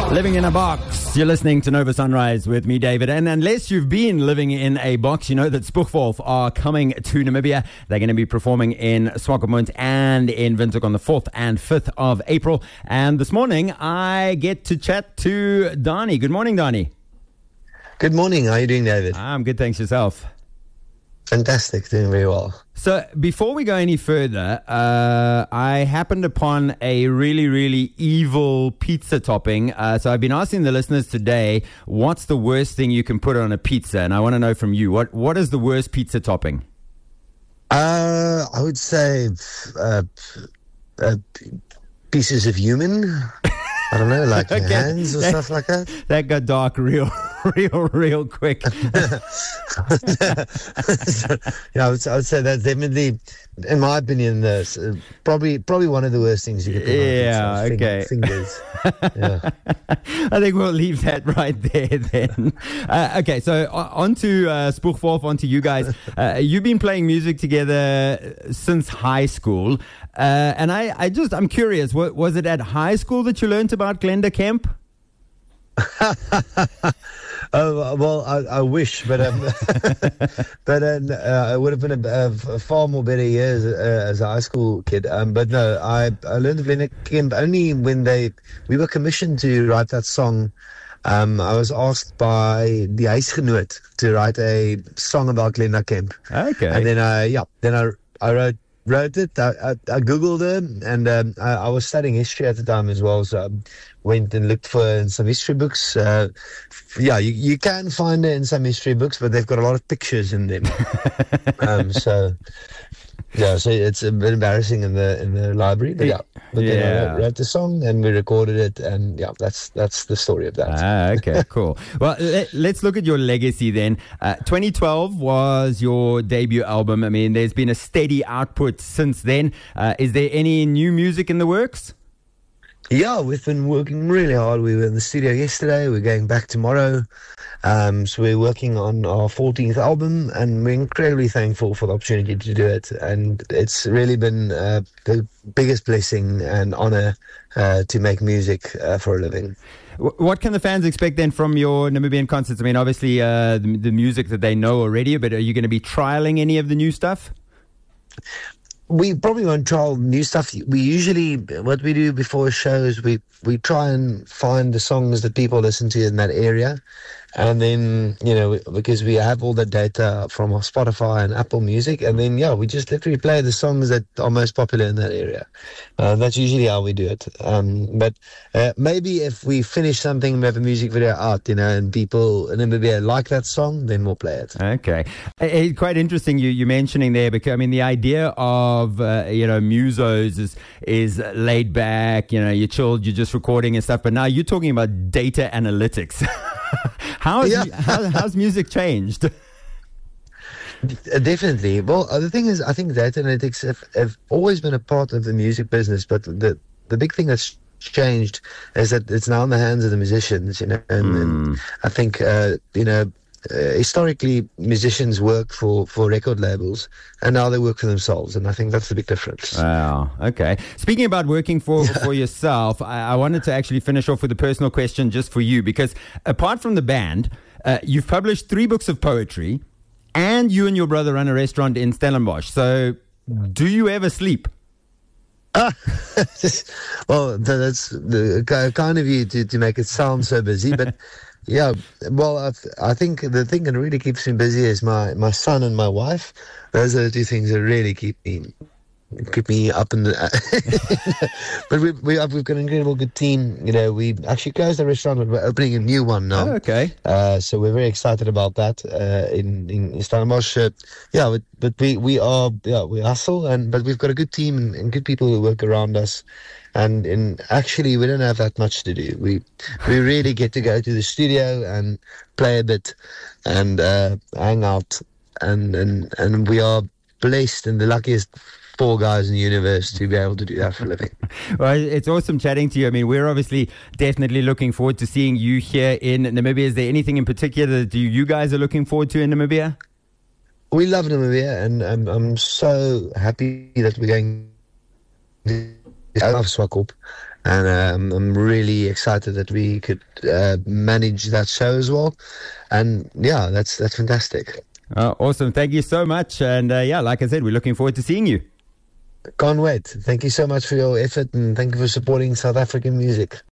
Living in a box. You're listening to Nova Sunrise with me, David. And unless you've been living in a box, you know that Spoegwolf are coming to Namibia. They're going to be performing in Swakopmund and in Windhoek on the 4th and 5th of April. And this morning, I get to chat to Donnie. Good morning, Donnie. Good morning. How are you doing, David? I'm good, thanks. Yourself? Fantastic. Doing very well. So before we go any further, I happened upon a really, really evil pizza topping. So I've been asking the listeners today, what's the worst thing you can put on a pizza? And I want to know from you, what is the worst pizza topping? I would say pieces of human. I don't know, like Okay. hands or stuff like that. That got dark real quick. Yeah, I would say that's definitely, in my opinion, probably one of the worst things you could put on Yeah, pizza. okay. Fingers. Yeah. I think we'll leave that right there then. Okay, so on to Spoegwolf, on to you guys. You've been playing music together since high school. And I'm curious, was it at high school that you learned about Glenda Kemp? Oh, well, I wish, but it would have been a far more better years as a high school kid. But no, I learned of Glenda Kemp only when we were commissioned to write that song. I was asked by the Huisgenoot to write a song about Glenda Kemp. Okay. And then I wrote it. I Googled her, and I was studying history at the time as well, so I went and looked for her in some history books. You can find her in some history books, but they've got a lot of pictures in them. So it's a bit embarrassing in the library, but then I wrote the song and we recorded it, and that's the story of that. Okay, cool. Well, let's look at your legacy then. 2012 was your debut album. I mean, there's been a steady output since then. Is there any new music in the works? Yeah, we've been working really hard. We were in the studio yesterday. We're going back tomorrow. So we're working on our 14th album, and we're incredibly thankful for the opportunity to do it. And it's really been the biggest blessing and honor to make music for a living. What can the fans expect then from your Namibian concerts? I mean, obviously the music that they know already, but are you going to be trialing any of the new stuff? We probably won't trial new stuff. We usually, what we do before shows, we try and find the songs that people listen to in that area. And then, because we have all the data from our Spotify and Apple Music, and then, we just literally play the songs that are most popular in that area. That's usually how we do it. But maybe if we finish something, we have a music video out, and people in Namibia like that song, then we'll play it. Okay. Quite interesting you mentioning there, because, I mean, the idea of, musos is laid back, you're chilled, you're just recording and stuff, but now you're talking about data analytics. How's music changed? Definitely. Well, the thing is, I think data analytics have always been a part of the music business, but the big thing that's changed is that it's now in the hands of the musicians, and I think, historically musicians worked for record labels, and now they work for themselves, and I think that's the big difference. Wow. Okay. Speaking about working for yourself, I wanted to actually finish off with a personal question just for you, because apart from the band, you've published 3 books of poetry, and you and your brother run a restaurant in Stellenbosch. So do you ever sleep? Well, that's the kind of you to make it sound so busy, but yeah, well, I think the thing that really keeps me busy is my son and my wife. Those are the 2 things that really keep me up in the. But we've got an incredible good team. We actually closed the restaurant, but we're opening a new one now. Oh, okay. So we're very excited about that in Stellenbosch. But we hustle, but we've got a good team and good people who work around us. And actually, we don't have that much to do. We really get to go to the studio and play a bit and hang out. And we are blessed and the luckiest 4 guys in the universe to be able to do that for a living. Well, it's awesome chatting to you. I mean, we're obviously definitely looking forward to seeing you here in Namibia. Is there anything in particular that you guys are looking forward to in Namibia? We love Namibia, and I'm so happy that we're going to I love Swakop, and I'm really excited that we could manage that show as well. And yeah, that's fantastic. Awesome. Thank you so much. And yeah, like I said, we're looking forward to seeing you. Can't wait. Thank you so much for your effort, and thank you for supporting South African music.